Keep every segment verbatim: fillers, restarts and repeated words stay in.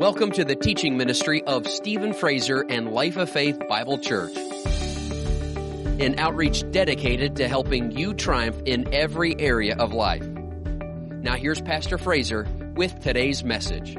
Welcome to the teaching ministry of Stephen Fraser and Life of Faith Bible Church, an outreach dedicated to helping you triumph in every area of life. Now here's Pastor Fraser with today's message.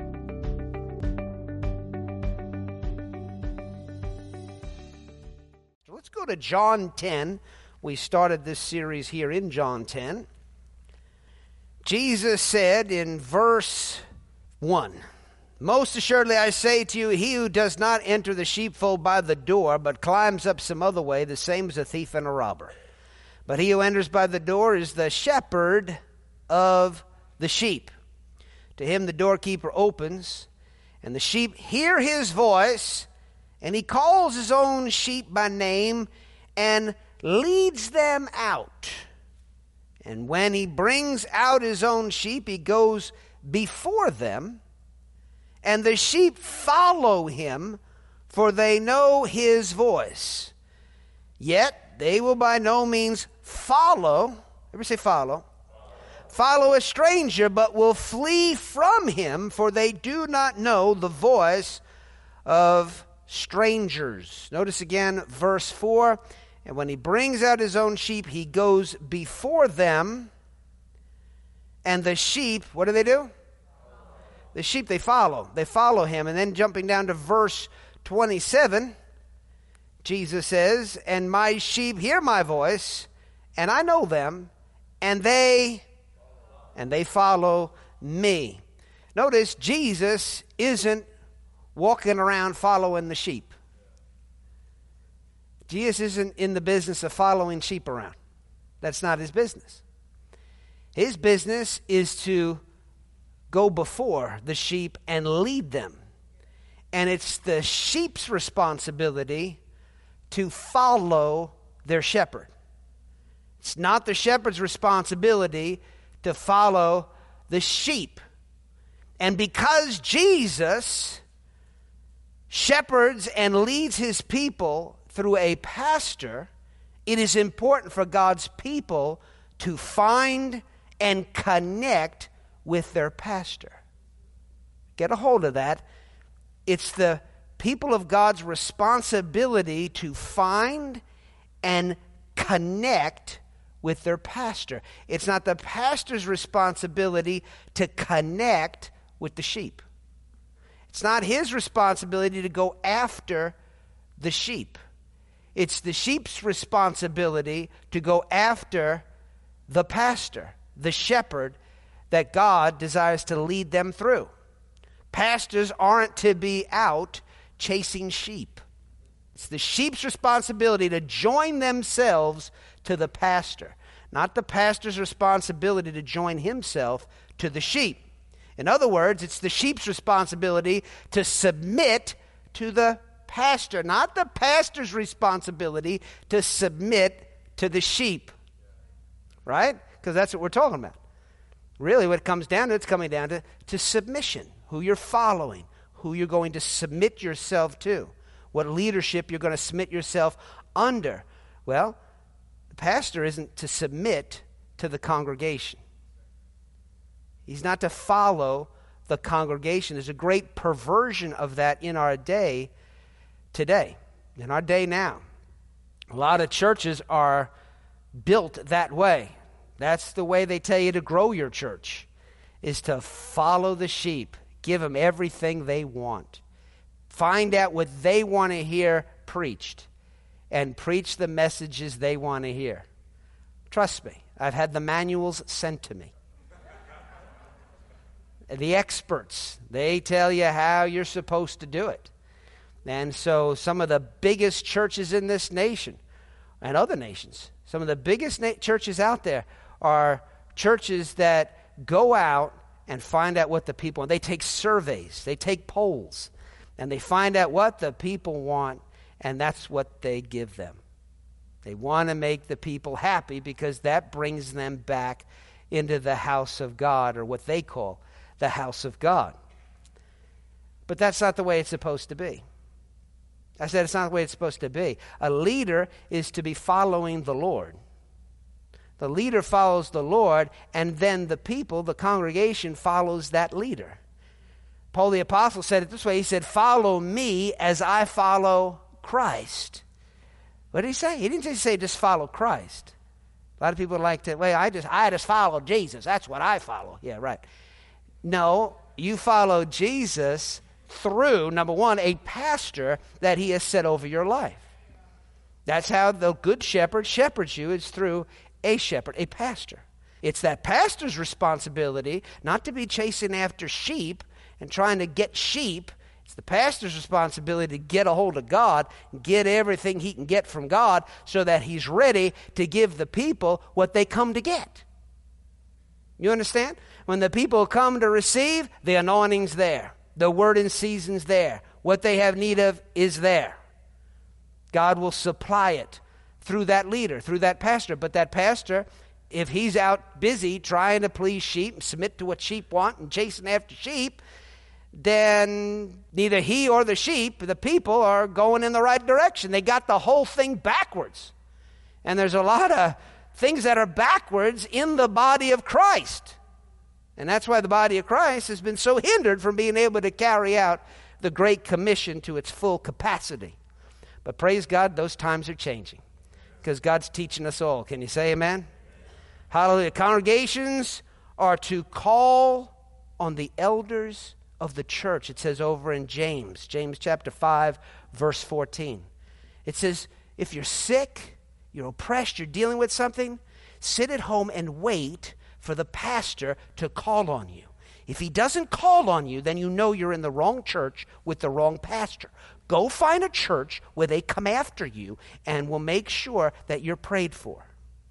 Let's go to John ten. We started this series here in John ten. Jesus said in verse one, "Most assuredly I say to you, he who does not enter the sheepfold by the door, but climbs up some other way, the same is a thief and a robber. But he who enters by the door is the shepherd of the sheep. To him the doorkeeper opens, and the sheep hear his voice, and he calls his own sheep by name and leads them out. And when he brings out his own sheep, he goes before them, and the sheep follow him, for they know his voice. Yet they will by no means follow," everybody say follow, "follow a stranger, but will flee from him, for they do not know the voice of strangers." Notice again verse four, "And when he brings out his own sheep, he goes before them, and the sheep," what do they do? The sheep, they follow. They follow him. And then jumping down to verse twenty-seven, Jesus says, "And my sheep hear my voice, and I know them, and they and they follow me." Notice Jesus isn't walking around following the sheep. Jesus isn't in the business of following sheep around. That's not his business. His business is to go before the sheep and lead them. And it's the sheep's responsibility to follow their shepherd. It's not the shepherd's responsibility to follow the sheep. And because Jesus shepherds and leads his people through a pastor, it is important for God's people to find and connect with their pastor. Get a hold of that. It's the people of God's responsibility to find and connect with their pastor. It's not the pastor's responsibility to connect with the sheep. It's not his responsibility to go after the sheep. It's the sheep's responsibility to go after the pastor, the shepherd, that God desires to lead them through. Pastors aren't to be out chasing sheep. It's the sheep's responsibility to join themselves to the pastor, not the pastor's responsibility to join himself to the sheep. In other words, it's the sheep's responsibility to submit to the pastor, not the pastor's responsibility to submit to the sheep. Right? Because that's what we're talking about. Really, what it comes down to, it's coming down to, to submission, who you're following, who you're going to submit yourself to, what leadership you're going to submit yourself under. Well, the pastor isn't to submit to the congregation. He's not to follow the congregation. There's a great perversion of that in our day today, in our day now. A lot of churches are built that way. That's the way they tell you to grow your church, is to follow the sheep. Give them everything they want. Find out what they want to hear preached and preach the messages they want to hear. Trust me, I've had the manuals sent to me. The experts, they tell you how you're supposed to do it. And so some of the biggest churches in this nation and other nations, some of the biggest na- churches out there are churches that go out and find out what the people want. They take surveys, they take polls, and they find out what the people want, and that's what they give them. They want to make the people happy because that brings them back into the house of God, or what they call the house of God. But that's not the way it's supposed to be. I said it's not the way it's supposed to be. A leader is to be following the Lord. The leader follows the Lord, and then the people, the congregation, follows that leader. Paul the Apostle said it this way. He said, follow me as I follow Christ. What did he say? He didn't just say just follow Christ. A lot of people like to, well, I just, I just follow Jesus. That's what I follow. Yeah, right. No, you follow Jesus through, number one, a pastor that he has set over your life. That's how the good shepherd shepherds you, is through a shepherd, a pastor. It's that pastor's responsibility not to be chasing after sheep and trying to get sheep. It's the pastor's responsibility to get a hold of God, get everything he can get from God so that he's ready to give the people what they come to get. You understand? When the people come to receive, the anointing's there. The word in season's there. What they have need of is there. God will supply it through that leader, through that pastor. But that pastor, if he's out busy trying to please sheep and submit to what sheep want and chasing after sheep, then neither he or the sheep, the people, are going in the right direction. They got the whole thing backwards. And there's a lot of things that are backwards in the body of Christ. And that's why the body of Christ has been so hindered from being able to carry out the Great Commission to its full capacity. But praise God, those times are changing because God's teaching us all. Can you say amen? Hallelujah. Congregations are to call on the elders of the church. It says over in James, James chapter five, verse fourteen. It says, if you're sick, you're oppressed, you're dealing with something, sit at home and wait for the pastor to call on you. If he doesn't call on you, then you know you're in the wrong church with the wrong pastor. Go find a church where they come after you and will make sure that you're prayed for.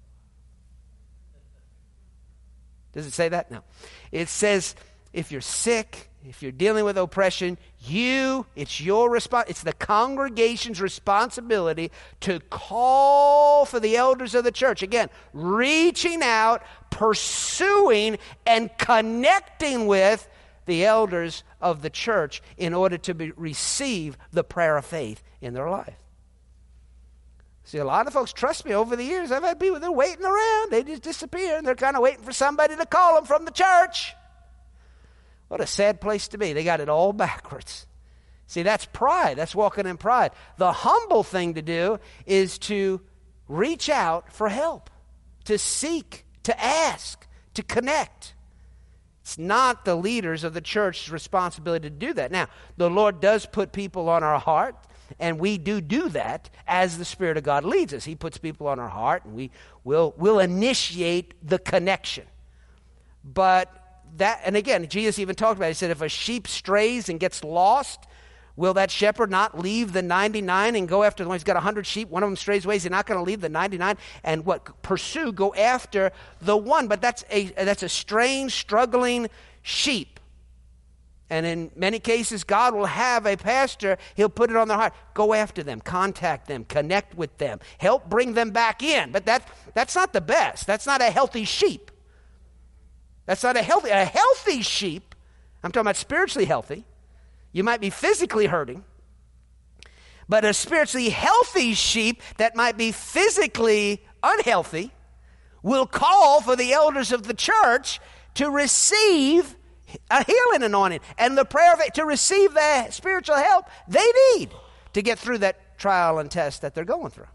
Does it say that? No. It says, if you're sick, if you're dealing with oppression, you, it's your response, it's the congregation's responsibility to call for the elders of the church. Again, reaching out, pursuing, and connecting with the elders of the church in order to be, receive the prayer of faith in their life. See, a lot of folks, trust me, over the years, I've had people, they're waiting around. They just disappear, and they're kind of waiting for somebody to call them from the church. What a sad place to be. They got it all backwards. See, that's pride. That's walking in pride. The humble thing to do is to reach out for help, to seek, to ask, to connect. It's not the leaders of the church's responsibility to do that. Now, the Lord does put people on our heart, and we do do that as the Spirit of God leads us. He puts people on our heart, and we will will initiate the connection. But that, and again, Jesus even talked about it. He said, if a sheep strays and gets lost, will that shepherd not leave the ninety-nine and go after the one? He's got one hundred sheep, one of them strays away. He's not going to leave the ninety-nine and what? Pursue, go after the one. But that's a that's a strange, struggling sheep. And in many cases, God will have a pastor, he'll put it on their heart. Go after them, contact them, connect with them, help bring them back in. But that that's not the best. That's not a healthy sheep. That's not a healthy, a healthy sheep. I'm talking about spiritually healthy. You might be physically hurting, but a spiritually healthy sheep that might be physically unhealthy will call for the elders of the church to receive a healing anointing and the prayer of it, to receive the spiritual help they need to get through that trial and test that they're going through.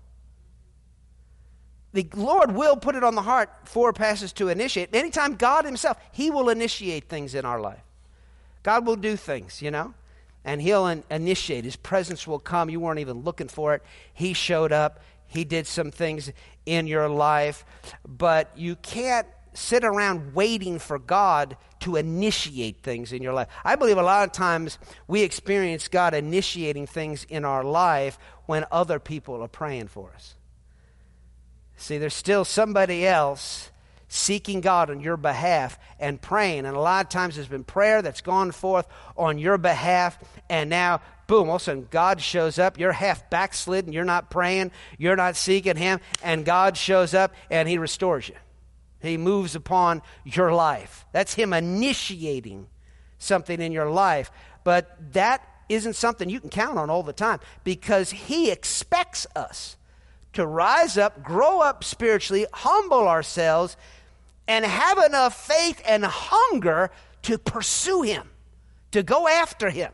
The Lord will put it on the heart for pastors to initiate. Anytime God himself, he will initiate things in our life. God will do things, you know, and he'll in- initiate. His presence will come. You weren't even looking for it. He showed up. He did some things in your life, but you can't sit around waiting for God to initiate things in your life. I believe a lot of times we experience God initiating things in our life when other people are praying for us. See, there's still somebody else seeking God on your behalf and praying. And a lot of times there's been prayer that's gone forth on your behalf, and now, boom, all of a sudden God shows up. You're half backslidden. You're not praying. You're not seeking him. And God shows up and he restores you. He moves upon your life. That's him initiating something in your life. But that isn't something you can count on all the time, because he expects us to rise up, grow up spiritually, humble ourselves, and have enough faith and hunger to pursue him, to go after him.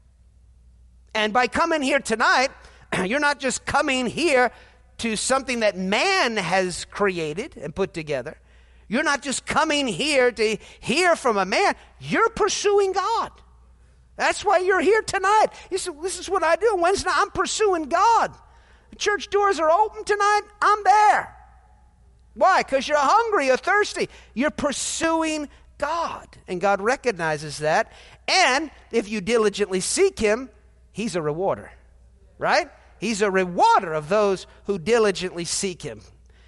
And by coming here tonight, you're not just coming here to something that man has created and put together. You're not just coming here to hear from a man. You're pursuing God. That's why you're here tonight. You say, this is what I do. Wednesday night, I'm pursuing God. The church doors are open tonight. I'm there. Why? Because you're hungry, you're thirsty. You're pursuing God. And God recognizes that. And if you diligently seek him, he's a rewarder. Right? He's a rewarder of those who diligently seek him.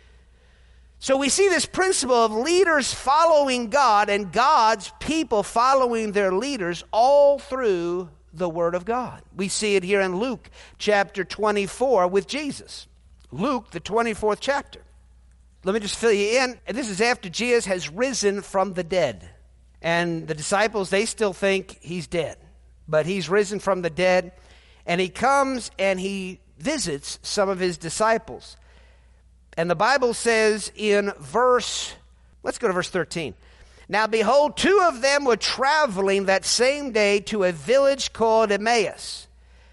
So we see this principle of leaders following God and God's people following their leaders all through the Word of God. We see it here in Luke chapter twenty-four with Jesus. Luke, the twenty-fourth chapter. Let me just fill you in. This is after Jesus has risen from the dead. And the disciples, they still think he's dead. But he's risen from the dead. And he comes and he visits some of his disciples. And the Bible says in verse, let's go to verse thirteen. Now behold, two of them were traveling that same day to a village called Emmaus,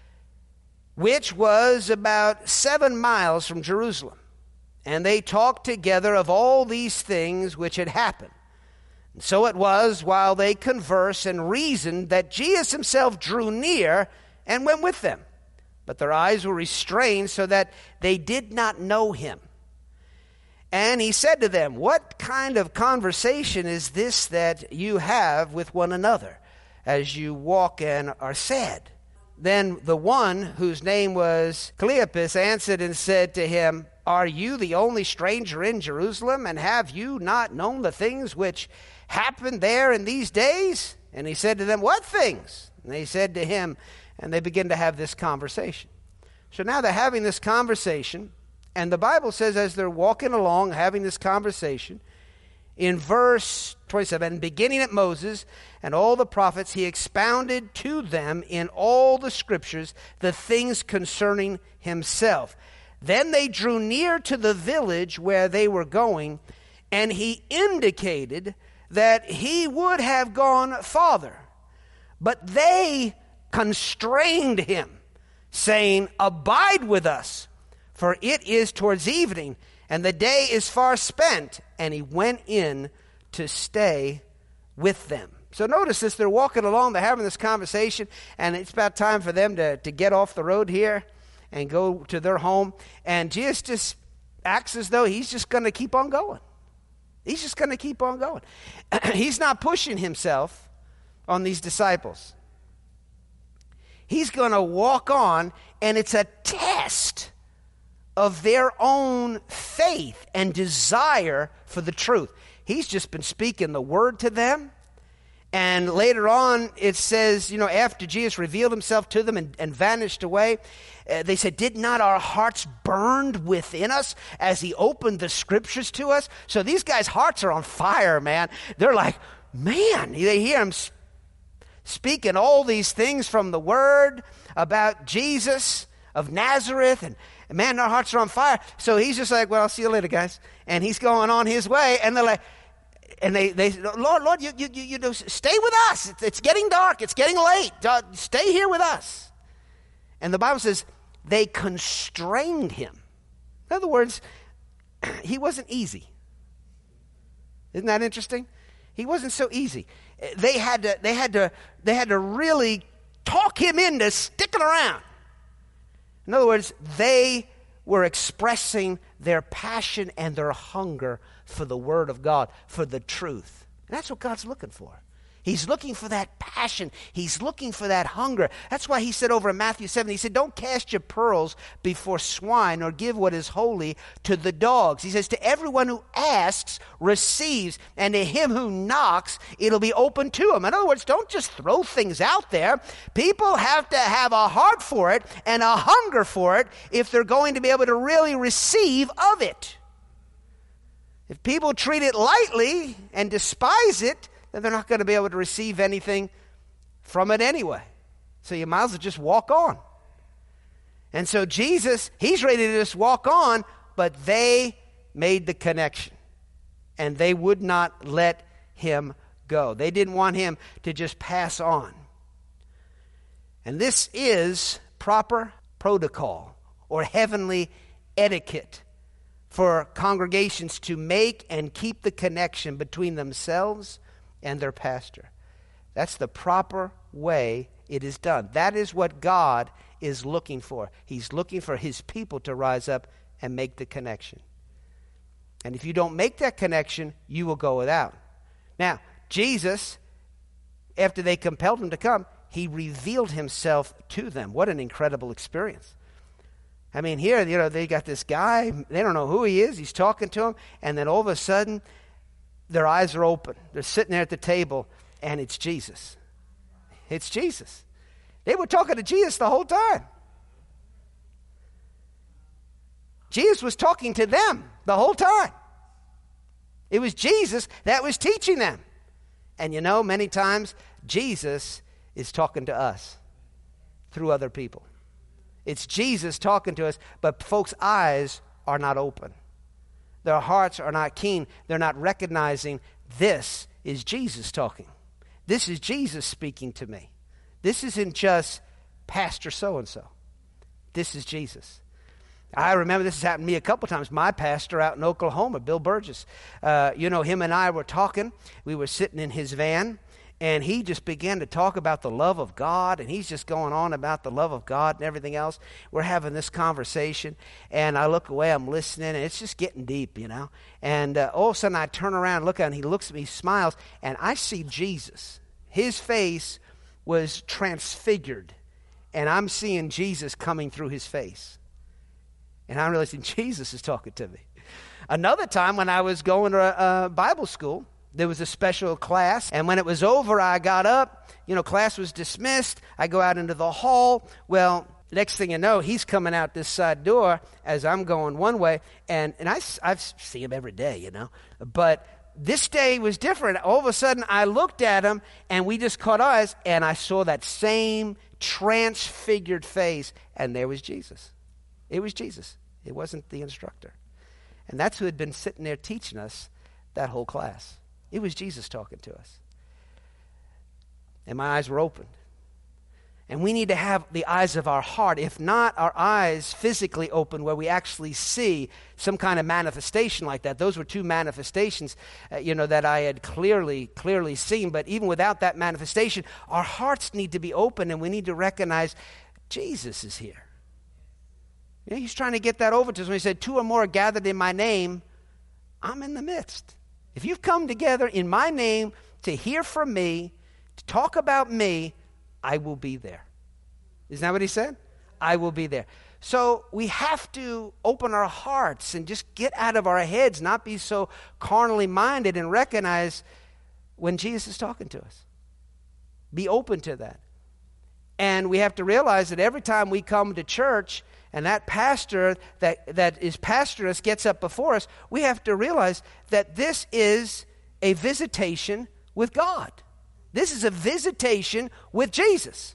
which was about seven miles from Jerusalem. And they talked together of all these things which had happened. And so it was, while they conversed and reasoned, that Jesus himself drew near and went with them. But their eyes were restrained so that they did not know him. And he said to them, what kind of conversation is this that you have with one another as you walk and are sad? Then the one whose name was Cleopas answered and said to him, are you the only stranger in Jerusalem, and have you not known the things which happened there in these days? And he said to them, what things? And they said to him, and they begin to have this conversation. So now they're having this conversation. And the Bible says as they're walking along, having this conversation, in verse twenty-seven, beginning at Moses and all the prophets, he expounded to them in all the scriptures the things concerning himself. Then they drew near to the village where they were going, and he indicated that he would have gone farther. But they constrained him, saying, abide with us, for it is towards evening, and the day is far spent. And he went in to stay with them. So notice this, they're walking along, they're having this conversation, and it's about time for them to, to get off the road here and go to their home. And Jesus just acts as though he's just going to keep on going. He's just going to keep on going. He's not pushing himself on these disciples. He's going to walk on, and it's a test of their own faith and desire for the truth. He's just been speaking the word to them. And later on, it says, you know, after Jesus revealed himself to them and, and vanished away, uh, they said, did not our hearts burn within us as he opened the scriptures to us? So these guys' hearts are on fire, man. They're like, man, they hear him sp- speaking all these things from the word about Jesus of Nazareth, and man, our hearts are on fire. So he's just like, well, I'll see you later, guys. And he's going on his way. And they're like, and they, they Lord, Lord, you, you, you, you know, stay with us. It's, it's getting dark. It's getting late. Uh, stay here with us. And the Bible says they constrained him. In other words, he wasn't easy. Isn't that interesting? He wasn't so easy. They had to, they had to, they had to really talk him into sticking around. In other words, they were expressing their passion and their hunger for the Word of God, for the truth. And that's what God's looking for. He's looking for that passion. He's looking for that hunger. That's why he said over in Matthew seven, he said, don't cast your pearls before swine or give what is holy to the dogs. He says, to everyone who asks, receives, and to him who knocks, it'll be open to him. In other words, don't just throw things out there. People have to have a heart for it and a hunger for it if they're going to be able to really receive of it. If people treat it lightly and despise it, then they're not going to be able to receive anything from it anyway. So you might as well just walk on. And so Jesus, he's ready to just walk on, but they made the connection. And they would not let him go. They didn't want him to just pass on. And this is proper protocol or heavenly etiquette for congregations to make and keep the connection between themselves and their pastor. That's the proper way it is done. That is what God is looking for. He's looking for his people to rise up and make the connection. And if you don't make that connection, you will go without. Now, Jesus, after they compelled him to come, he revealed himself to them. What an incredible experience. I mean, here, you know, they got this guy. They don't know who he is. He's talking to them. And then all of a sudden, their eyes are open. They're sitting there at the table, and it's Jesus. It's Jesus. They were talking to Jesus the whole time. Jesus was talking to them the whole time. It was Jesus that was teaching them. And you know, many times, Jesus is talking to us through other people. It's Jesus talking to us, but folks' eyes are not open. Their hearts are not keen. They're not recognizing this is Jesus talking. This is Jesus speaking to me. This isn't just Pastor so-and-so. This is Jesus. I remember this has happened to me a couple times. My pastor out in Oklahoma, Bill Burgess, uh, you know, him and I were talking. We were sitting in his van, and he just began to talk about the love of God, and he's just going on about the love of God and everything else. We're having this conversation, and I look away, I'm listening, and it's just getting deep, you know. And uh, all of a sudden I turn around and look at him, and he looks at me, he smiles, and I see Jesus. His face was transfigured, and I'm seeing Jesus coming through his face. And I'm realizing Jesus is talking to me. Another time when I was going to a, a Bible school, there was a special class, and when it was over, I got up, you know, class was dismissed, I go out into the hall. Well, next thing you know, he's coming out this side door as I'm going one way, and, and I, I see him every day, you know, but this day was different. All of a sudden, I looked at him, and we just caught eyes, and I saw that same transfigured face, and there was Jesus. It was Jesus. It wasn't the instructor. And that's who had been sitting there teaching us that whole class. It was Jesus talking to us. And my eyes were opened. And we need to have the eyes of our heart, if not our eyes physically open where we actually see some kind of manifestation like that. Those were two manifestations, uh, you know, that I had clearly, clearly seen. But even without that manifestation, our hearts need to be open, and we need to recognize Jesus is here. You know, he's trying to get that over to us when he said, two or more are gathered in my name, I'm in the midst. If you've come together in my name to hear from me, to talk about me, I will be there. Isn't that what he said? I will be there. So we have to open our hearts and just get out of our heads, not be so carnally minded, and recognize when Jesus is talking to us. Be open to that. And we have to realize that every time we come to church and that pastor that, that is pastoring us gets up before us, we have to realize that this is a visitation with God. This is a visitation with Jesus.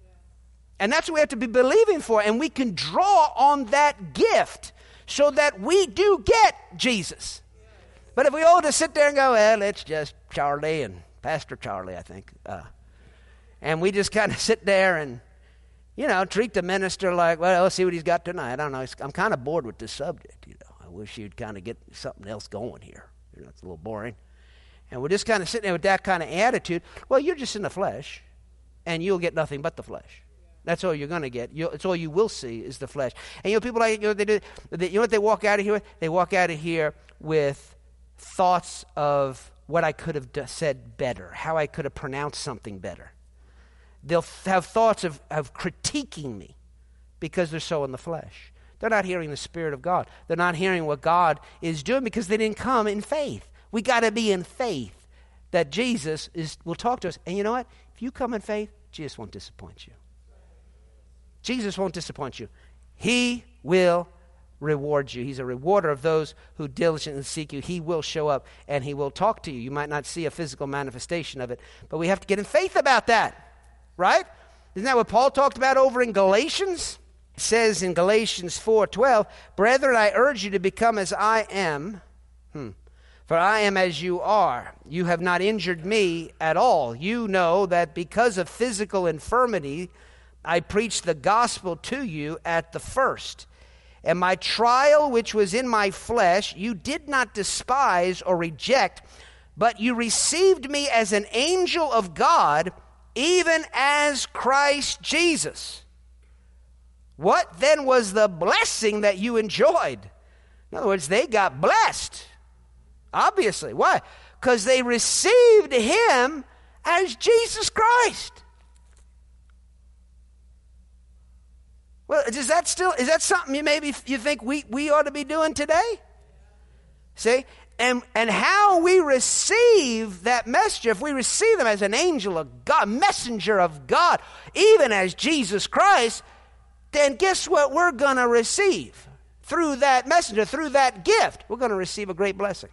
And that's what we have to be believing for. And we can draw on that gift so that we do get Jesus. But if we all just sit there and go, well, it's just Charlie and Pastor Charlie, I think. Uh, and we just kind of sit there and, you know, treat the minister like, well, let's see what he's got tonight. I don't know. I'm kind of bored with this subject, you know. I wish you'd kind of get something else going here. You know, it's a little boring. And we're just kind of sitting there with that kind of attitude. Well, you're just in the flesh, and you'll get nothing but the flesh. That's all you're going to get. You'll, it's all you will see is the flesh. And, you know, people like, you know, they do, they, you know what they walk out of here with? They walk out of here with thoughts of what I could have d- said better, how I could have pronounced something better. They'll have thoughts of, of critiquing me because they're so in the flesh. They're not hearing the Spirit of God. They're not hearing what God is doing because they didn't come in faith. We got to be in faith that Jesus is will talk to us. And you know what? If you come in faith, Jesus won't disappoint you. Jesus won't disappoint you. He will reward you. He's a rewarder of those who diligently seek you. He will show up and he will talk to you. You might not see a physical manifestation of it, but we have to get in faith about that, right? Isn't that what Paul talked about over in Galatians? It says in Galatians four twelve, brethren, I urge you to become as I am. Hmm. For I am as you are. You have not injured me at all. You know that because of physical infirmity, I preached the gospel to you at the first. And my trial, which was in my flesh, you did not despise or reject, but you received me as an angel of God, even as Christ Jesus. What then was the blessing that you enjoyed? In other words, they got blessed. Obviously. Why? Because they received him as Jesus Christ. Well, is that still, is that something you maybe you think we, we ought to be doing today? See? And, and how we receive that message, if we receive them as an angel of God, messenger of God, even as Jesus Christ, then guess what we're going to receive? Through that messenger, through that gift, we're going to receive a great blessing.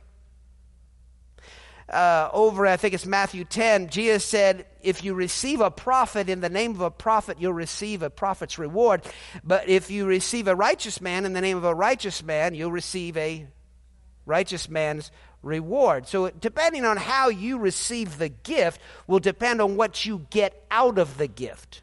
Uh, over, I think it's Matthew ten, Jesus said, if you receive a prophet in the name of a prophet, you'll receive a prophet's reward. But if you receive a righteous man in the name of a righteous man, you'll receive a righteous man's reward. So depending on how you receive the gift will depend on what you get out of the gift.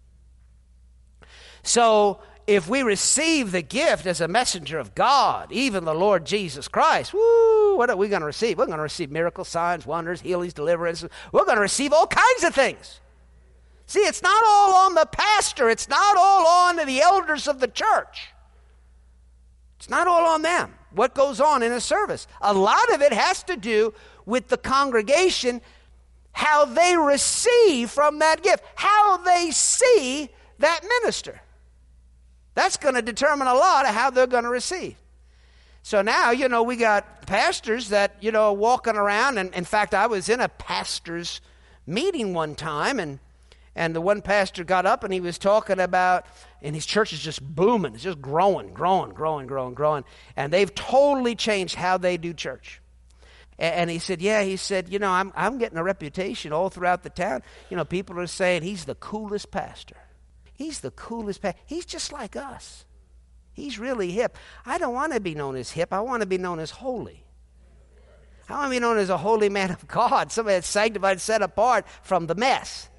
So if we receive the gift as a messenger of God, even the Lord Jesus Christ, woo, what are we going to receive? We're going to receive miracles, signs, wonders, healings, deliverance. We're going to receive all kinds of things. See, it's not all on the pastor. It's not all on the elders of the church. It's not all on them, what goes on in a service. A lot of it has to do with the congregation, how they receive from that gift, how they see that minister. That's going to determine a lot of how they're going to receive. So now, you know, we got pastors that, you know, walking around. And in fact, I was in a pastor's meeting one time, and and the one pastor got up and he was talking about, and his church is just booming. It's just growing, growing, growing, growing, growing. And they've totally changed how they do church. And, and he said, yeah, he said, you know, I'm I'm getting a reputation all throughout the town. You know, people are saying he's the coolest pastor. He's the coolest pastor. He's just like us. He's really hip. I don't want to be known as hip. I want to be known as holy. I want to be known as a holy man of God, somebody that's sanctified, set apart from the mess,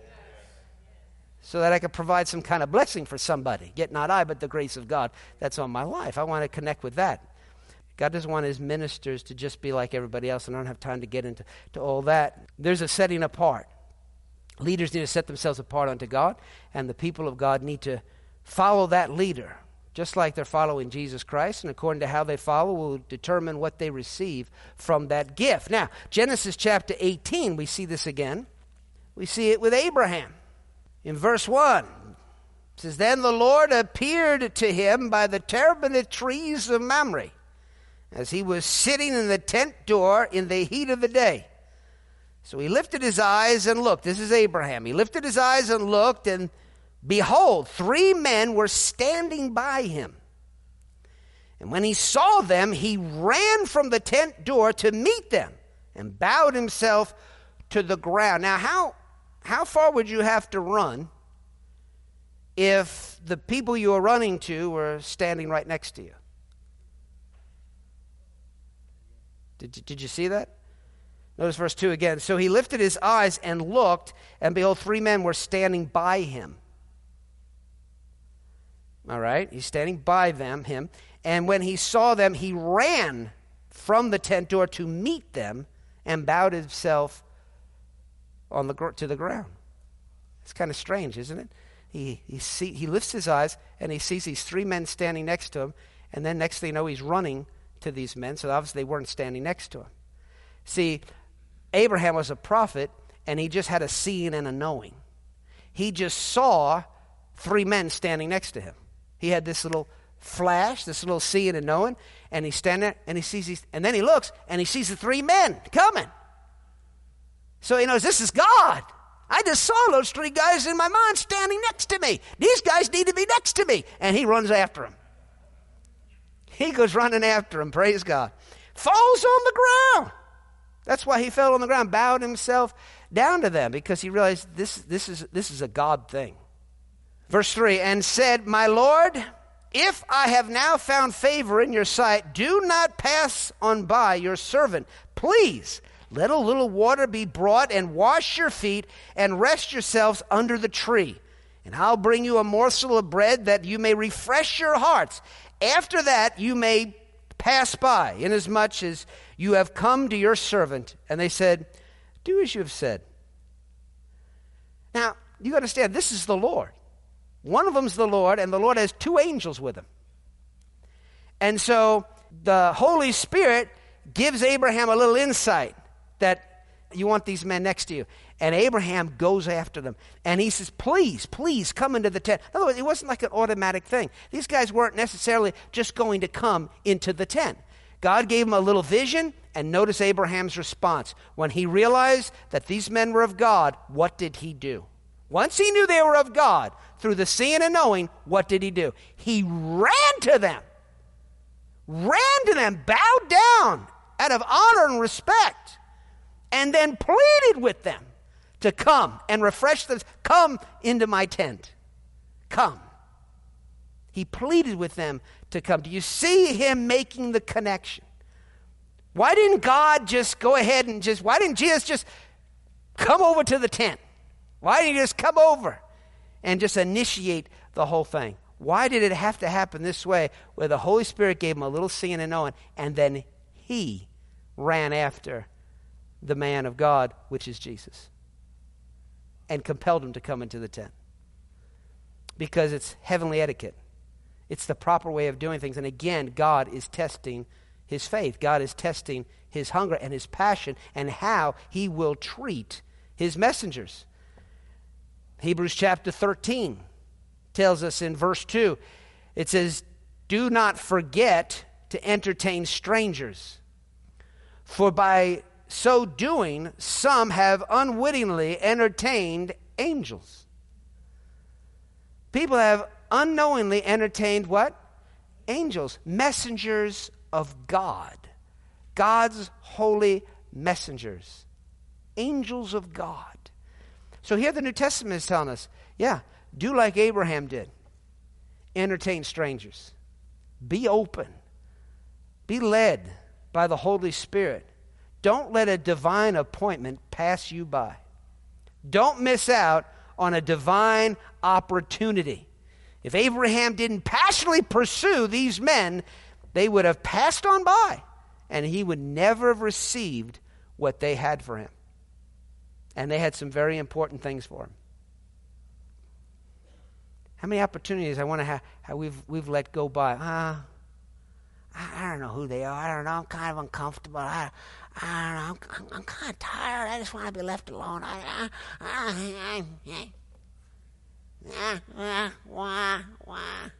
so that I can provide some kind of blessing for somebody. Yet not I, but the grace of God that's on my life. I want to connect with that. God doesn't want his ministers to just be like everybody else, and I don't have time to get into to all that. There's a setting apart. Leaders need to set themselves apart unto God, and the people of God need to follow that leader, just like they're following Jesus Christ, and according to how they follow will determine what they receive from that gift. Now, Genesis chapter eighteen, we see this again. We see it with Abraham. In verse one, it says, then the Lord appeared to him by the terebinth trees of Mamre, as he was sitting in the tent door in the heat of the day. So he lifted his eyes and looked. This is Abraham. He lifted his eyes and looked, and behold, three men were standing by him. And when he saw them, he ran from the tent door to meet them and bowed himself to the ground. Now, how, how far would you have to run if the people you were running to were standing right next to you? Did you, did you see that? Notice verse two again. So he lifted his eyes and looked, and behold, three men were standing by him. All right, he's standing by them, him. And when he saw them, he ran from the tent door to meet them and bowed himself on the to the ground. It's kind of strange, isn't it? He he see, he lifts his eyes and he sees these three men standing next to him, and then next thing you know, he's running to these men. So obviously they weren't standing next to him. See, Abraham was a prophet, and he just had a seeing and a knowing. He just saw three men standing next to him. He had this little flash, this little seeing and knowing, and he's standing there, and he sees these, and then he looks, and he sees the three men coming. So he knows this is God. I just saw those three guys in my mind standing next to me. These guys need to be next to me. And he runs after them. He goes running after him, praise God. Falls on the ground. That's why he fell on the ground, bowed himself down to them, because he realized this, this, is, this is a God thing. Verse three, and said, my Lord, if I have now found favor in your sight, do not pass on by your servant. Please, let a little water be brought, and wash your feet, and rest yourselves under the tree. and I'll bring you a morsel of bread that you may refresh your hearts. After that you may pass by, inasmuch as you have come to your servant. And they said, do as you have said. Now, you understand, this is the Lord. One of them's the Lord, and the Lord has two angels with him. And so the Holy Spirit gives Abraham a little insight that you want these men next to you. And Abraham goes after them. And he says, please, please come into the tent. In other words, it wasn't like an automatic thing. These guys weren't necessarily just going to come into the tent. God gave him a little vision, and notice Abraham's response. When he realized that these men were of God, what did he do? Once he knew they were of God, through the seeing and knowing, what did he do? He ran to them. Ran to them, bowed down out of honor and respect, and then pleaded with them to come and refresh them. Come into my tent. Come. He pleaded with them to come. Do you see him making the connection? Why didn't God just go ahead and just, why didn't Jesus just come over to the tent? Why didn't he just come over and just initiate the whole thing? Why did it have to happen this way, where the Holy Spirit gave him a little seeing and knowing, and then he ran after the man of God, which is Jesus, and compelled him to come into the tent? Because it's heavenly etiquette. It's the proper way of doing things. And again, God is testing his faith. God is testing his hunger and his passion and how he will treat his messengers. Hebrews chapter thirteen tells us in verse two, it says, do not forget to entertain strangers, for by so doing, some have unwittingly entertained angels. People have unknowingly entertained what? Angels, messengers of God. God's holy messengers. Angels of God. So here the New Testament is telling us, yeah, do like Abraham did. Entertain strangers. Be open. Be led by the Holy Spirit. Don't let a divine appointment pass you by. Don't miss out on a divine opportunity. If Abraham didn't passionately pursue these men, they would have passed on by, and he would never have received what they had for him. And they had some very important things for him. How many opportunities I want to have, how we've we've let go by? Ah, uh, I, I don't know who they are. I don't know. I'm kind of uncomfortable. I, I don't know. I'm, I'm, I'm kind of tired. I just want to be left alone. I, I, I, I, I, I, wah, wah.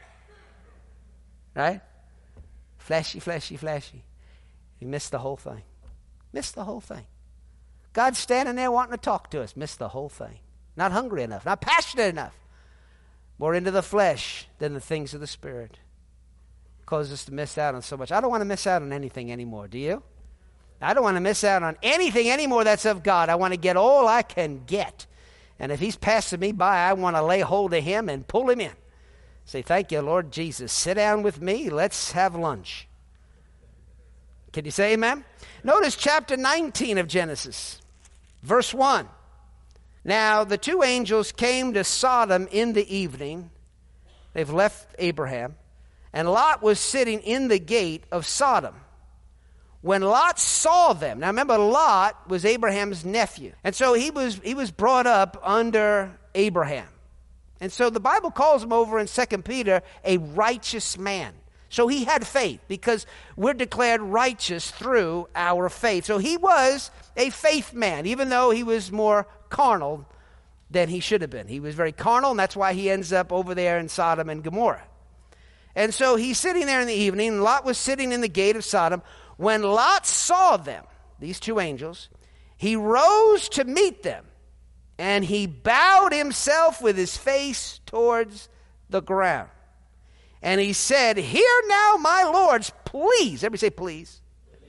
Right? Fleshy, fleshy, fleshy. You missed the whole thing. Missed the whole thing. God's standing there wanting to talk to us. Missed the whole thing. Not hungry enough. Not passionate enough. More into the flesh than the things of the Spirit. Causes us to miss out on so much. I don't want to miss out on anything anymore. Do you? I don't want to miss out on anything anymore that's of God. I want to get all I can get. And if he's passing me by, I want to lay hold of him and pull him in. Say, thank you, Lord Jesus. Sit down with me. Let's have lunch. Can you say amen? Notice chapter nineteen of Genesis, verse one. Now the two angels came to Sodom in the evening. They've left Abraham. And Lot was sitting in the gate of Sodom. When Lot saw them, now remember, Lot was Abraham's nephew. And so he was he was brought up under Abraham. And so the Bible calls him over in Second Peter a righteous man. So he had faith, because we're declared righteous through our faith. So he was a faith man, even though he was more carnal than he should have been. He was very carnal, and that's why he ends up over there in Sodom and Gomorrah. And so he's sitting there in the evening, and Lot was sitting in the gate of Sodom. When Lot saw them, these two angels, he rose to meet them, and he bowed himself with his face towards the ground. And he said, hear now, my lords, please. Everybody say please.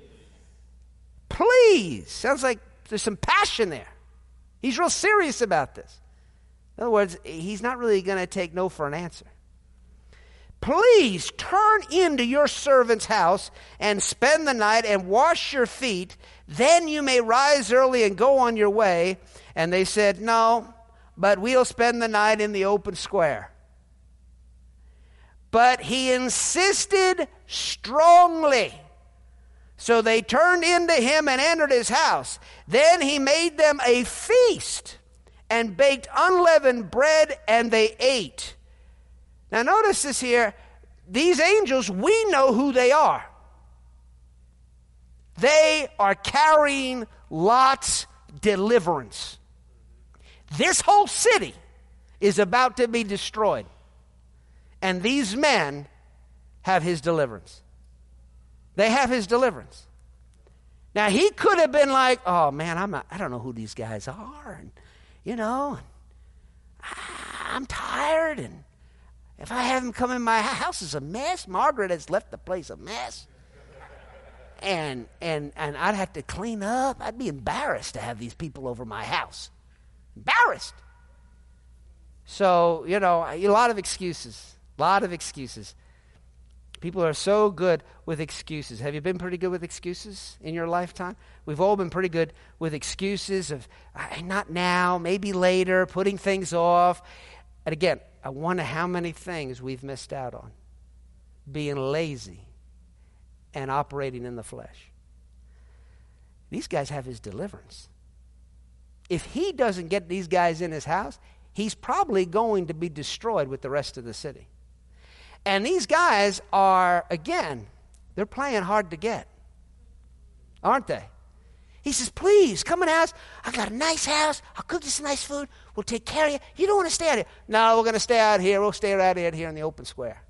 Please. Sounds like there's some passion there. He's real serious about this. In other words, he's not really going to take no for an answer. Please turn into your servant's house and spend the night and wash your feet. Then you may rise early and go on your way. And they said, no, but we'll spend the night in the open square. But he insisted strongly. So they turned into him and entered his house. Then he made them a feast and baked unleavened bread, and they ate. Now notice this here. These angels, we know who they are. They are carrying Lot's deliverance. This whole city is about to be destroyed. And these men have his deliverance. They have his deliverance. Now, he could have been like, oh, man, I'm not, I don't know who these guys are. And, you know, I'm tired. And if I have them come in, my house is a mess. Margaret has left the place a mess. And, and, and I'd have to clean up. I'd be embarrassed to have these people over my house. Embarrassed. So, you know, a lot of excuses. A lot of excuses. People are so good with excuses. Have you been pretty good with excuses in your lifetime? We've all been pretty good with excuses of, not now, maybe later, putting things off. And again, I wonder how many things we've missed out on. Being lazy and operating in the flesh. These guys have his deliverance. If he doesn't get these guys in his house, he's probably going to be destroyed with the rest of the city. And these guys are, again, they're playing hard to get, aren't they? He says, please, come in the house. I got a nice house. I'll cook you some nice food. We'll take care of you. You don't want to stay out here. No, we're going to stay out here. We'll stay right out here in the open square.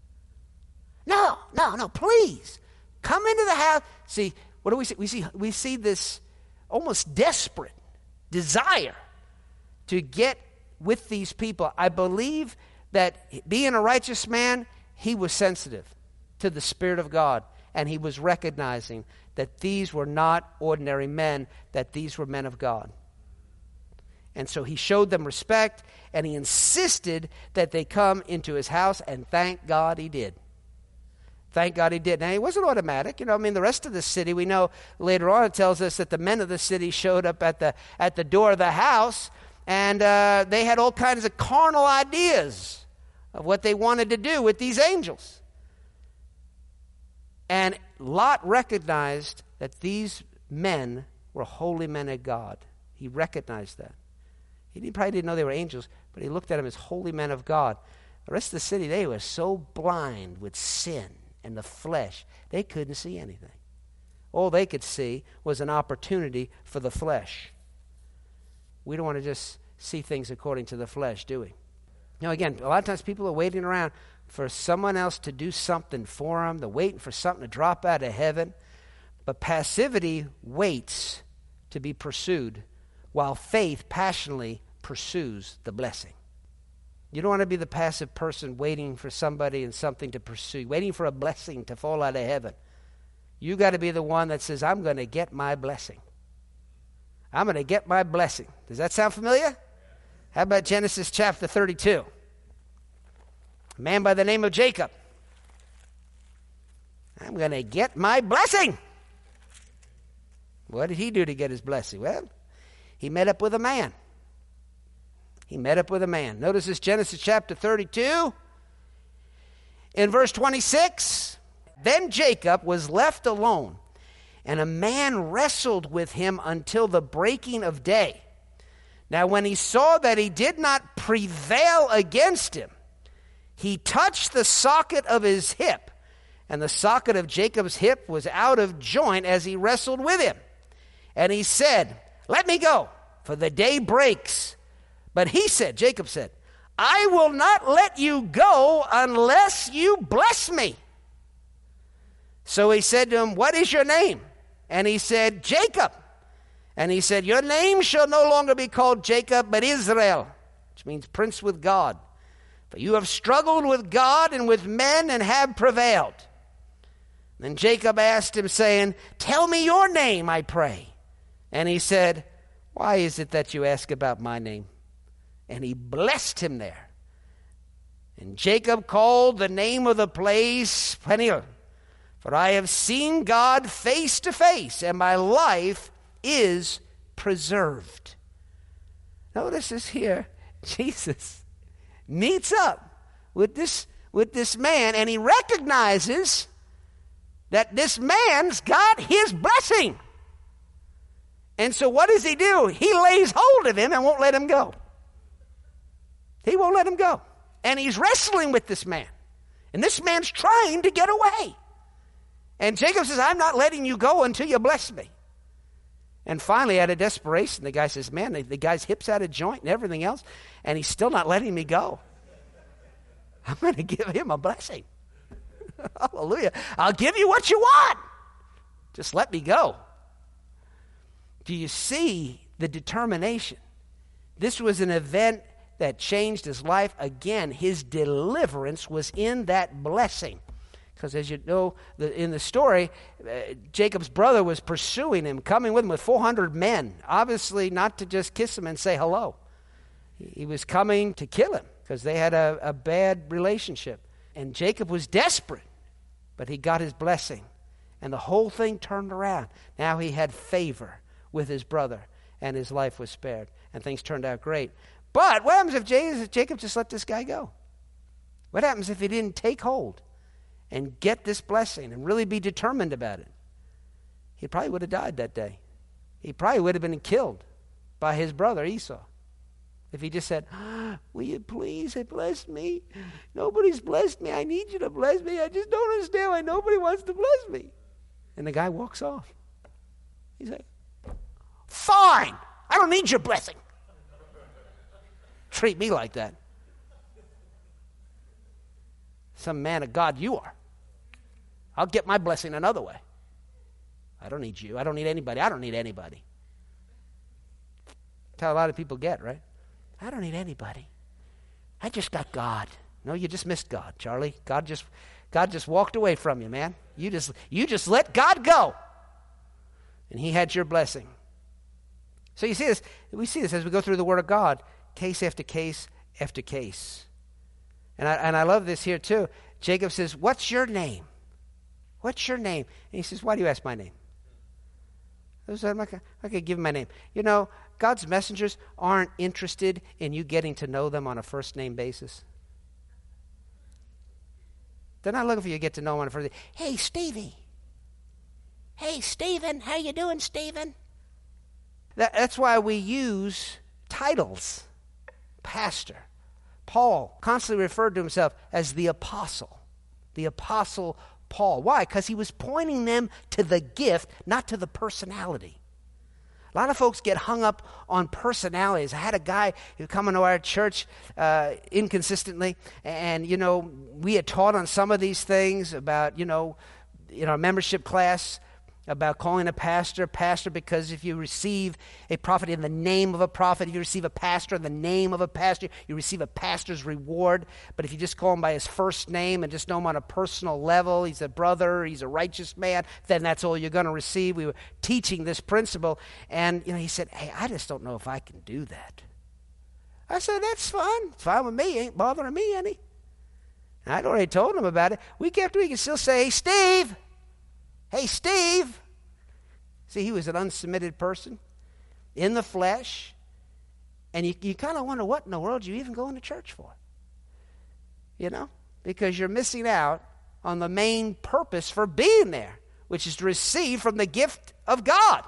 No, no, no, please. Come into the house. See, what do we see? We see, we see this almost desperate desire to get with these people. I believe that being a righteous man, he was sensitive to the Spirit of God, and he was recognizing that these were not ordinary men, that these were men of God. And so he showed them respect, and he insisted that they come into his house, and thank God he did. Thank God he did. Now, it wasn't automatic. You know, I mean, the rest of the city, we know later on it tells us that the men of the city showed up at the at the door of the house, and uh, they had all kinds of carnal ideas of what they wanted to do with these angels. And Lot recognized that these men were holy men of God. He recognized that. He didn't, probably didn't know they were angels, but he looked at them as holy men of God. The rest of the city, they were so blind with sin and the flesh, they couldn't see anything. All they could see was an opportunity for the flesh. We don't want to just see things according to the flesh, do we? Now, again, a lot of times people are waiting around for someone else to do something for them. They're waiting for something to drop out of heaven. But passivity waits to be pursued, while faith passionately pursues the blessing. You don't want to be the passive person waiting for somebody and something to pursue, waiting for a blessing to fall out of heaven. You got to be the one that says, I'm going to get my blessing. I'm going to get my blessing. Does that sound familiar? How about Genesis chapter thirty-two? A man by the name of Jacob. I'm going to get my blessing. What did he do to get his blessing? Well, he met up with a man. He met up with a man. Notice this, Genesis chapter thirty-two. In verse twenty-six, then Jacob was left alone, and a man wrestled with him until the breaking of day. Now, when he saw that he did not prevail against him, he touched the socket of his hip, and the socket of Jacob's hip was out of joint as he wrestled with him. And he said, let me go, for the day breaks. But he said, Jacob said, I will not let you go unless you bless me. So he said to him, what is your name? And he said, Jacob. And he said, your name shall no longer be called Jacob, but Israel, which means prince with God. For you have struggled with God and with men and have prevailed. Then Jacob asked him, saying, tell me your name, I pray. And he said, why is it that you ask about my name? And he blessed him there. And Jacob called the name of the place Peniel, for I have seen God face to face, and my life is preserved. Notice this here. Jesus meets up with this, with this man, and he recognizes that this man's got his blessing. And so what does he do? He lays hold of him and won't let him go. He won't let him go. And he's wrestling with this man. And this man's trying to get away. And Jacob says, I'm not letting you go until you bless me. And finally, out of desperation, the guy says, man, the, the guy's hip's out of joint and everything else, and he's still not letting me go. I'm going to give him a blessing. Hallelujah. I'll give you what you want. Just let me go. Do you see the determination? This was an event that changed his life. Again, his deliverance was in that blessing. Because as you know, the, in the story, uh, Jacob's brother was pursuing him, coming with him with four hundred men. Obviously not to just kiss him and say hello. He, he was coming to kill him because they had a, a bad relationship. And Jacob was desperate, but he got his blessing. And the whole thing turned around. Now he had favor with his brother, and his life was spared. And things turned out great. But what happens if Jacob just let this guy go? What happens if he didn't take hold and get this blessing and really be determined about it? He probably would have died that day. He probably would have been killed by his brother Esau. If he just said, oh, will you please bless me? Nobody's blessed me. I need you to bless me. I just don't understand why nobody wants to bless me. And the guy walks off. He's like, fine. I don't need your blessing. Treat me like that. Some man of God you are. I'll get my blessing another way. I don't need you. I don't need anybody. I don't need anybody. That's how a lot of people get, right? I don't need anybody. I just got God. No, you just missed God, Charlie. God just God just walked away from you, man. You just you just let God go. And he had your blessing. So you see this, we see this as we go through the Word of God, case after case after case. And I, and I love this here too. Jacob says, what's your name? What's your name? And he says, why do you ask my name? I said, I'm not going to give him my name. You know, God's messengers aren't interested in you getting to know them on a first name basis. They're not looking for you to get to know them on a first name. Hey, Stevie. Hey, Stephen. How you doing, Stephen? That, that's why we use titles. Pastor. Paul constantly referred to himself as the apostle. The apostle Paul. Why? Because he was pointing them to the gift, not to the personality. A lot of folks get hung up on personalities. I had a guy who come into our church uh, inconsistently, and, you know, we had taught on some of these things about, you know, in our membership class, about calling a pastor pastor, because if you receive a prophet in the name of a prophet, if you receive a pastor in the name of a pastor, you receive a pastor's reward. But if you just call him by his first name and just know him on a personal level, he's a brother, he's a righteous man, then that's all you're going to receive. We were teaching this principle, and you know, he said, hey, I just don't know if I can do that. I said, that's fine. It's fine with me. Ain't bothering me any. And I'd already told him about it. Week after week, he could still say, hey, Steve. Hey, Steve. See, he was an unsubmitted person in the flesh. And you, you kind of wonder what in the world you even going to church for. You know? Because you're missing out on the main purpose for being there, which is to receive from the gift of God.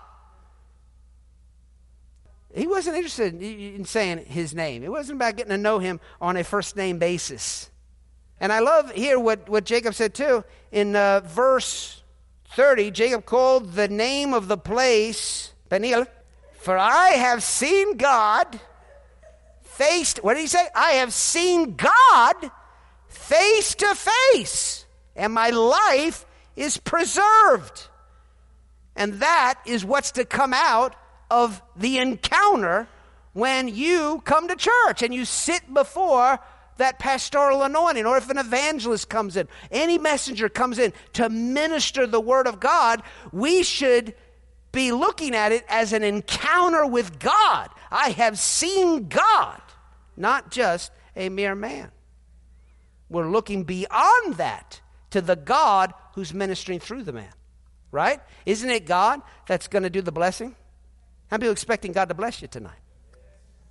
He wasn't interested in saying his name. It wasn't about getting to know him on a first name basis. And I love here what, what Jacob said too. In uh, verse thirty, Jacob called the name of the place Peniel, for I have seen God face, what did he say? I have seen God face to face, and my life is preserved. And that is what's to come out of the encounter when you come to church and you sit before that pastoral anointing, or if an evangelist comes in, any messenger comes in to minister the word of God, we should be looking at it as an encounter with God. I have seen God, not just a mere man. We're looking beyond that to the God who's ministering through the man, right? Isn't it God that's going to do the blessing? How many people expecting God to bless you tonight?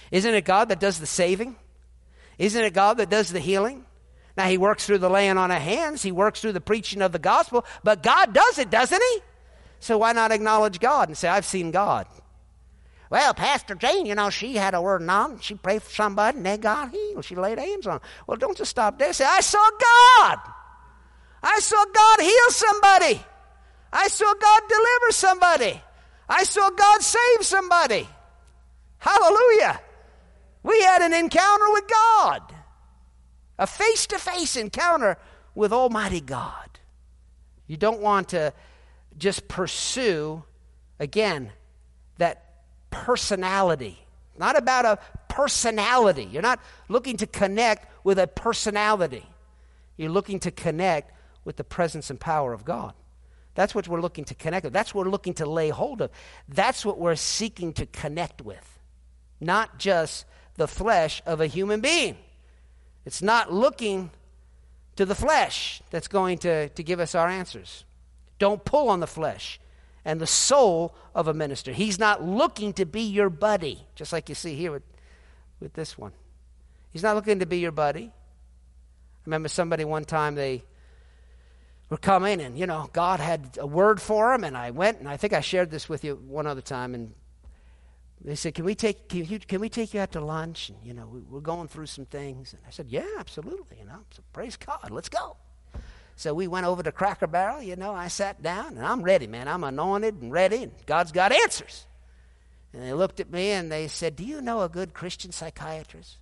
Isn't it God that does the saving? Isn't it God that does the healing? Now, he works through the laying on of hands. He works through the preaching of the gospel. But God does it, doesn't he? So why not acknowledge God and say, I've seen God? Well, Pastor Jane, you know, she had a word on. She prayed for somebody and they got healed. She laid hands on them. Well, don't just stop there. Say, I saw God. I saw God heal somebody. I saw God deliver somebody. I saw God save somebody. Hallelujah. We had an encounter with God. A face-to-face encounter with Almighty God. You don't want to just pursue, again, that personality. Not about a personality. You're not looking to connect with a personality. You're looking to connect with the presence and power of God. That's what we're looking to connect with. That's what we're looking to lay hold of. That's what we're seeking to connect with. Not just the flesh of a human being. It's not looking to the flesh that's going to, to give us our answers. Don't pull on the flesh and the soul of a minister. He's not looking to be your buddy, just like you see here with, with this one. He's not looking to be your buddy. I remember somebody one time, they were coming and, you know, God had a word for him, and I went, and I think I shared this with you one other time, and they said, can we take can, you, can we take you out to lunch? And, you know, we, we're going through some things. And I said, yeah, absolutely, you know. So praise God, let's go. So we went over to Cracker Barrel, you know. I sat down, and I'm ready, man. I'm anointed and ready, and God's got answers. And they looked at me, and they said, do you know a good Christian psychiatrist?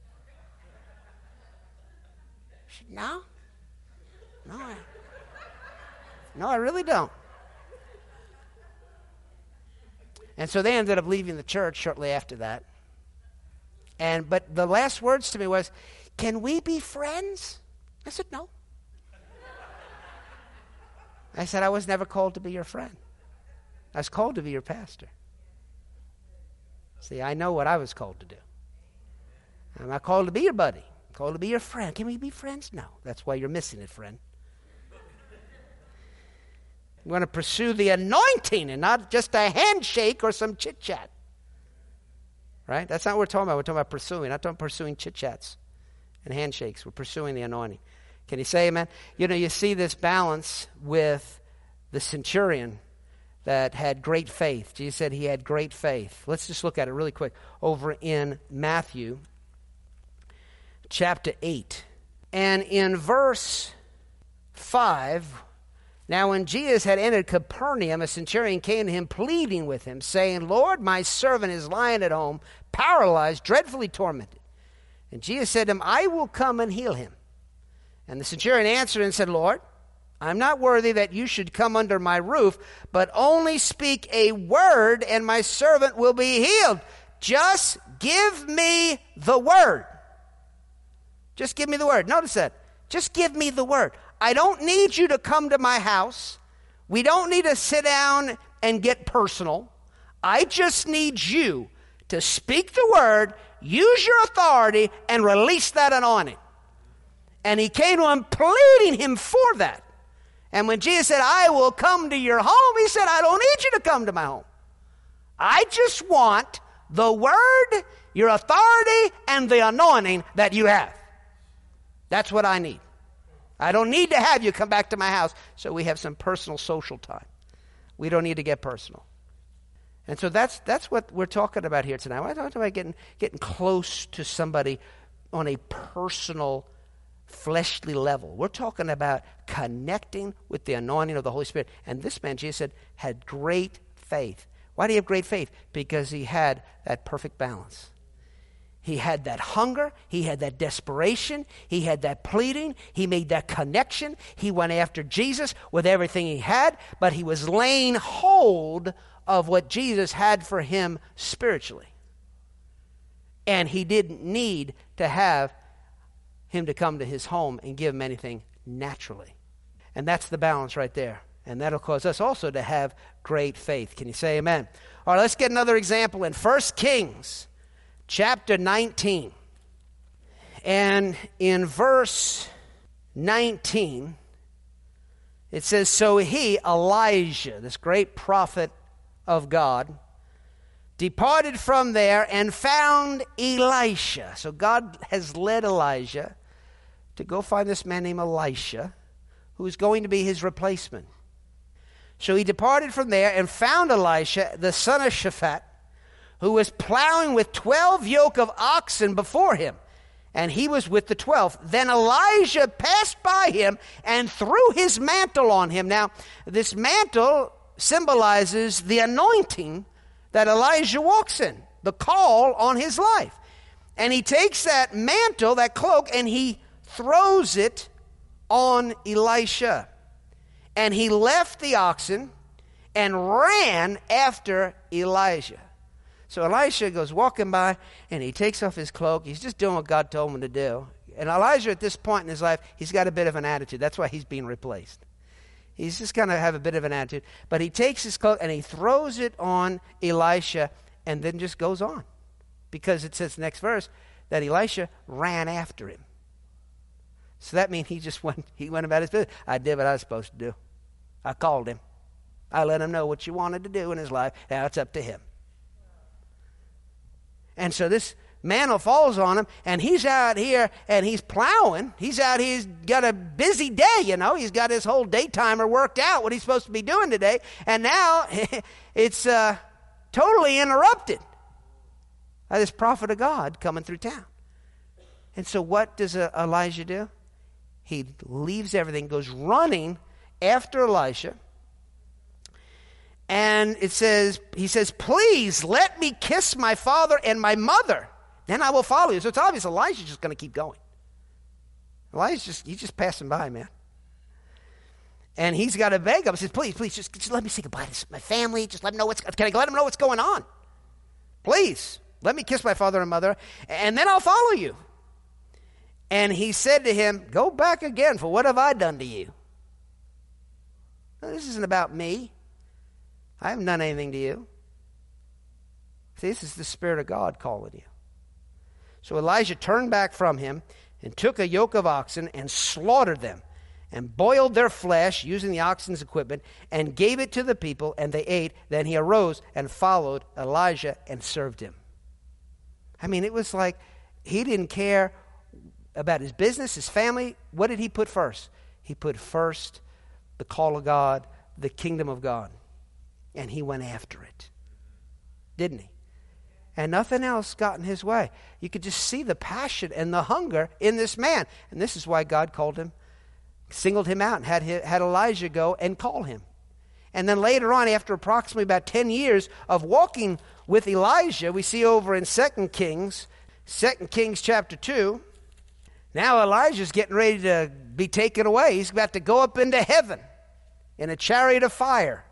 I said, no. No, I, no, I really don't. And so they ended up leaving the church shortly after that. And but the last words to me was, can we be friends? I said, no. I said, I was never called to be your friend. I was called to be your pastor. See, I know what I was called to do. I'm not called to be your buddy. I'm called to be your friend. Can we be friends? No. That's why you're missing it, friend. We're going to pursue the anointing and not just a handshake or some chit-chat. Right? That's not what we're talking about. We're talking about pursuing. Not talking about pursuing chit-chats and handshakes. We're pursuing the anointing. Can you say amen? You know, you see this balance with the centurion that had great faith. Jesus said he had great faith. Let's just look at it really quick. Over in Matthew chapter eight. And in verse five... Now, when Jesus had entered Capernaum, a centurion came to him, pleading with him, saying, Lord, my servant is lying at home, paralyzed, dreadfully tormented. And Jesus said to him, I will come and heal him. And the centurion answered and said, Lord, I'm not worthy that you should come under my roof, but only speak a word, and my servant will be healed. Just give me the word. Just give me the word. Notice that. Just give me the word. I don't need you to come to my house. We don't need to sit down and get personal. I just need you to speak the word, use your authority, and release that anointing. And he came to him pleading him for that. And when Jesus said, I will come to your home, he said, I don't need you to come to my home. I just want the word, your authority, and the anointing that you have. That's what I need. I don't need to have you come back to my house so we have some personal social time. We don't need to get personal. And so that's that's what we're talking about here tonight. We're talking about getting, getting close to somebody on a personal, fleshly level. We're talking about connecting with the anointing of the Holy Spirit. And this man, Jesus said, had great faith. Why do you have great faith? Because he had that perfect balance. He had that hunger. He had that desperation. He had that pleading. He made that connection. He went after Jesus with everything he had, but he was laying hold of what Jesus had for him spiritually. And he didn't need to have him to come to his home and give him anything naturally. And that's the balance right there. And that'll cause us also to have great faith. Can you say amen? All right, let's get another example in First Kings chapter nineteen. And in verse nineteen, it says, so he, Elijah, this great prophet of God, departed from there and found Elisha. So God has led Elijah to go find this man named Elisha, who is going to be his replacement. So he departed from there and found Elisha, the son of Shaphat, who was plowing with twelve yoke of oxen before him, and he was with the twelve. Then Elijah passed by him and threw his mantle on him. Now, this mantle symbolizes the anointing that Elijah walks in, the call on his life. And he takes that mantle, that cloak, and he throws it on Elisha. And he left the oxen and ran after Elijah. So Elisha goes walking by, and he takes off his cloak. He's just doing what God told him to do. And Elijah, at this point in his life, he's got a bit of an attitude. That's why he's being replaced. He's just going to have a bit of an attitude. But he takes his cloak, and he throws it on Elisha, and then just goes on. Because it says next verse that Elisha ran after him. So that means he just went, he went about his business. I did what I was supposed to do. I called him. I let him know what you wanted to do in his life. Now it's up to him. And so this mantle falls on him, and he's out here, and he's plowing. He's out here, he's got a busy day, you know. He's got his whole daytimer worked out, what he's supposed to be doing today. And now it's uh, totally interrupted by this prophet of God coming through town. And so what does uh, Elijah do? He leaves everything, goes running after Elisha. And it says, he says, please let me kiss my father and my mother. Then I will follow you. So it's obvious Elijah's just going to keep going. Elijah's just, he's just passing by, man. And he's got to beg him. He says, please, please, just, just let me say goodbye to my family. Just let them know what's, can I let them know what's going on? Please, let me kiss my father and mother, and then I'll follow you. And he said to him, go back again, for what have I done to you? Now, this isn't about me. I haven't done anything to you. See, this is the Spirit of God calling you. So Elijah turned back from him and took a yoke of oxen and slaughtered them and boiled their flesh using the oxen's equipment and gave it to the people, and they ate. Then he arose and followed Elijah and served him. I mean, it was like he didn't care about his business, his family. What did he put first? He put first the call of God, the kingdom of God. And he went after it. Didn't he? And nothing else got in his way. You could just see the passion and the hunger in this man. And this is why God called him, singled him out, and had, had Elijah go and call him. And then later on, after approximately about ten years of walking with Elijah, we see over in Second Kings, Second Kings chapter two, now Elijah's getting ready to be taken away. He's about to go up into heaven in a chariot of fire.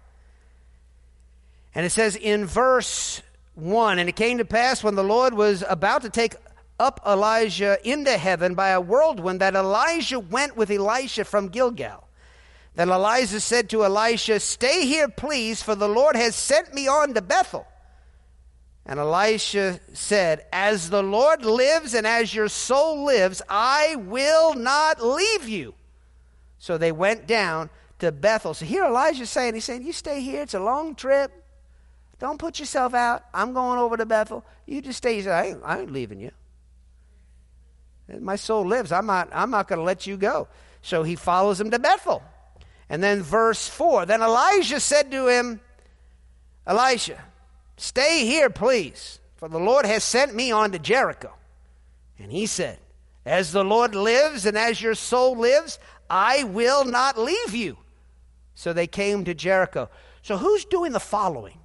And it says in verse one, and it came to pass when the Lord was about to take up Elijah into heaven by a whirlwind, that Elijah went with Elisha from Gilgal. Then Elijah said to Elisha, stay here, please, for the Lord has sent me on to Bethel. And Elisha said, as the Lord lives and as your soul lives, I will not leave you. So they went down to Bethel. So here Elijah's saying, he's saying, you stay here. It's a long trip. Don't put yourself out. I'm going over to Bethel. You just stay. He said, I ain't, I ain't leaving you. My soul lives. I'm not, I'm not going to let you go. So he follows him to Bethel. And then verse four, then Elijah said to him, Elisha, stay here, please, for the Lord has sent me on to Jericho. And he said, as the Lord lives and as your soul lives, I will not leave you. So they came to Jericho. So who's doing the following?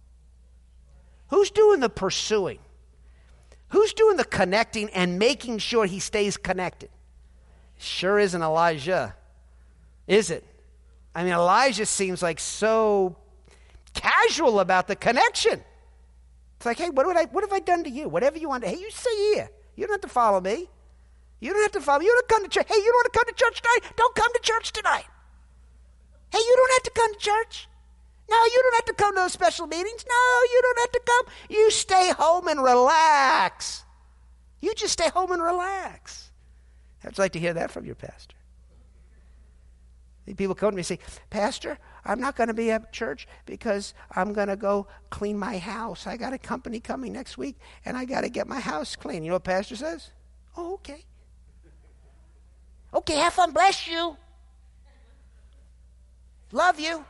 Who's doing the pursuing? Who's doing the connecting and making sure he stays connected? Sure isn't Elijah, is it? I mean, Elijah seems like so casual about the connection. It's like, hey, what would I? What have I done to you? Whatever you want to. Hey, you stay here. You don't have to follow me. You don't have to follow me. You don't come to church. Hey, you don't want to come to church tonight? Don't come to church tonight. Hey, you don't have to come to church. No, you don't have to come to those special meetings. No, you don't have to come. You stay home and relax. You just stay home and relax. I'd like to hear that from your pastor. People come to me and say, Pastor, I'm not going to be at church because I'm going to go clean my house. I got a company coming next week, and I got to get my house clean. You know what pastor says? Oh, okay. Okay, have fun. Bless you. Love you.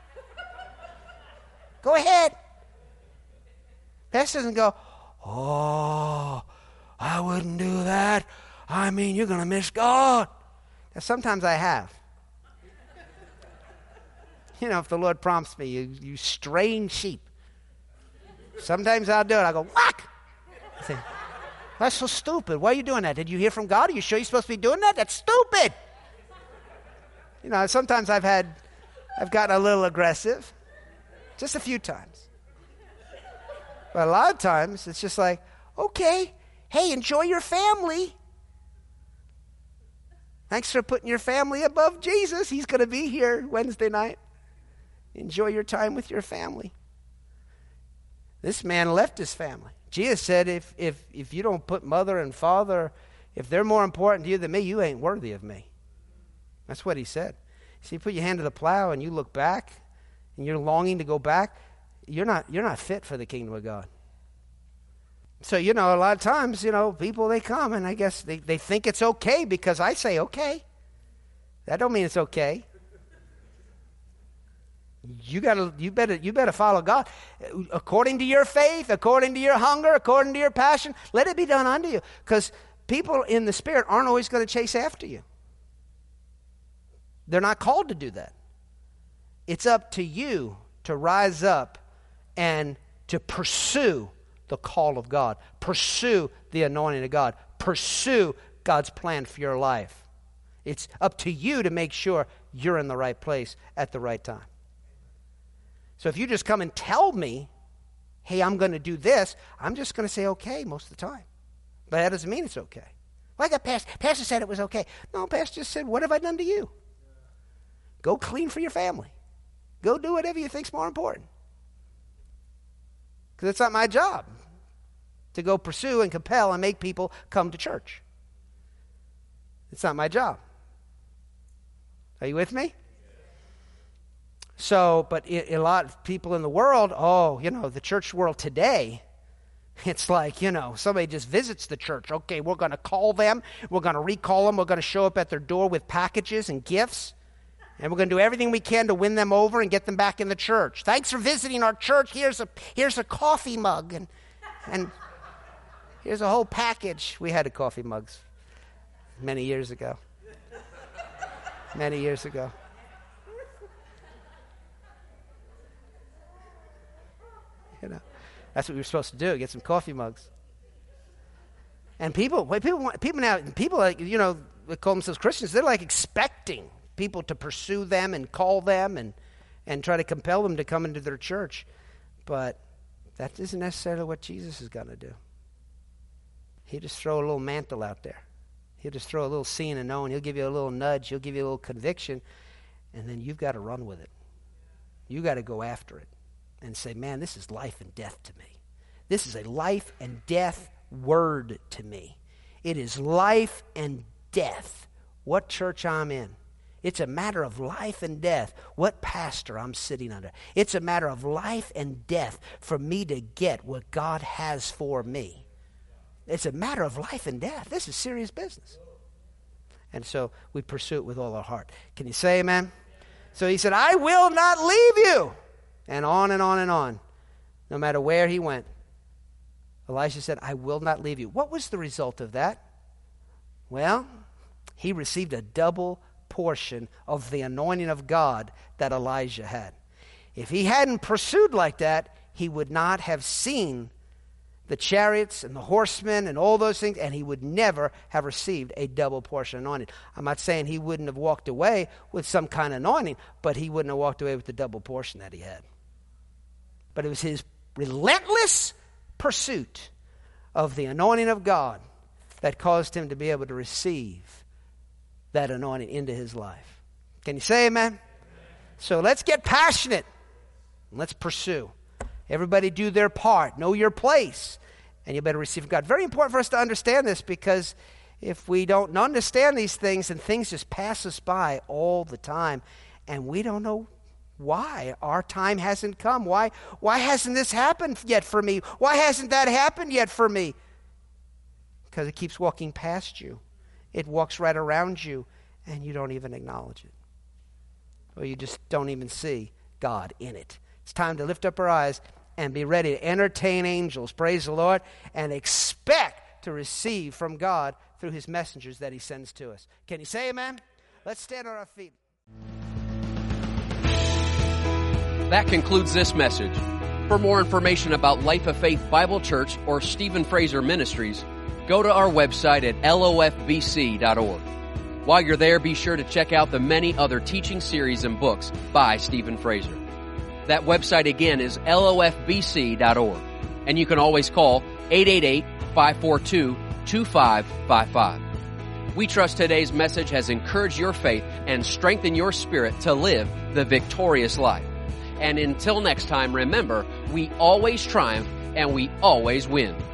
Go ahead. Pastor doesn't go, oh, I wouldn't do that. I mean, you're going to miss God. Now, sometimes I have. You know, if the Lord prompts me, you, you straying sheep. Sometimes I'll do it. I'll go, whack! I say, that's so stupid. Why are you doing that? Did you hear from God? Are you sure you're supposed to be doing that? That's stupid. You know, sometimes I've had, I've gotten a little aggressive. Just a few times. But a lot of times, it's just like, okay, hey, enjoy your family. Thanks for putting your family above Jesus. He's going to be here Wednesday night. Enjoy your time with your family. This man left his family. Jesus said, if if if you don't put mother and father, if they're more important to you than me, you ain't worthy of me. That's what he said. See, you put your hand to the plow and you look back and you're longing to go back, you're not you're not fit for the kingdom of God. So, you know, a lot of times, you know, people, they come and I guess they, they think it's okay because I say okay. That don't mean it's okay. You gotta, you better, you better follow God according to your faith, according to your hunger, according to your passion. Let it be done unto you, because people in the Spirit aren't always going to chase after you. They're not called to do that. It's up to you to rise up and to pursue the call of God, pursue the anointing of God, pursue God's plan for your life. It's up to you to make sure you're in the right place at the right time. So if you just come and tell me, hey, I'm going to do this, I'm just going to say okay most of the time. But that doesn't mean it's okay. Well, I got pastor. Pastor said it was okay. No, Pastor just said, what have I done to you? Go clean for your family. Go do whatever you think's more important. Because it's not my job to go pursue and compel and make people come to church. It's not my job. Are you with me? So, but it, a lot of people in the world, oh, you know, the church world today, it's like, you know, somebody just visits the church. Okay, we're going to call them. We're going to recall them. We're going to show up at their door with packages and gifts. And we're going to do everything we can to win them over and get them back in the church. Thanks for visiting our church. Here's a here's a coffee mug. And, and here's a whole package. We had a coffee mugs many years ago. Many years ago. You know, that's what we were supposed to do, get some coffee mugs. And people, people, want, people now, people like, you know, they call themselves Christians, they're like expecting people to pursue them and call them and, and try to compel them to come into their church. But that isn't necessarily what Jesus is going to do. He'll just throw a little mantle out there. He'll just throw a little seeing and knowing. He'll give you a little nudge. He'll give you a little conviction. And then you've got to run with it. You got to go after it. And say, man, this is life and death to me. This is a life and death word to me. It is life and death what church I'm in. It's a matter of life and death what pastor I'm sitting under. It's a matter of life and death for me to get what God has for me. It's a matter of life and death. This is serious business. And so we pursue it with all our heart. Can you say amen? So he said, I will not leave you. And on and on and on, no matter where he went. Elisha said, I will not leave you. What was the result of that? Well, he received a double portion of the anointing of God that Elijah had. If he hadn't pursued like that, he would not have seen the chariots and the horsemen and all those things, and he would never have received a double portion anointing. I'm not saying he wouldn't have walked away with some kind of anointing, but he wouldn't have walked away with the double portion that he had. But it was his relentless pursuit of the anointing of God that caused him to be able to receive that anointing into his life. Can you say amen? Amen. So let's get passionate. Let's pursue. Everybody do their part. Know your place. And you better receive God. Very important for us to understand this, because if we don't understand these things and things just pass us by all the time And we don't know why our time hasn't come. Why, why hasn't this happened yet for me? Why hasn't that happened yet for me? Because it keeps walking past you. It walks right around you, and you don't even acknowledge it. Or you just don't even see God in it. It's time to lift up our eyes and be ready to entertain angels, praise the Lord, and expect to receive from God through his messengers that he sends to us. Can you say amen? Let's stand on our feet. That concludes this message. For more information about Life of Faith Bible Church or Stephen Fraser Ministries, go to our website at L O F B C dot org. While you're there, be sure to check out the many other teaching series and books by Stephen Fraser. That website again is L O F B C dot org. And you can always call eight eight eight, five four two, two five five five. We trust today's message has encouraged your faith and strengthened your spirit to live the victorious life. And until next time, remember, we always triumph and we always win.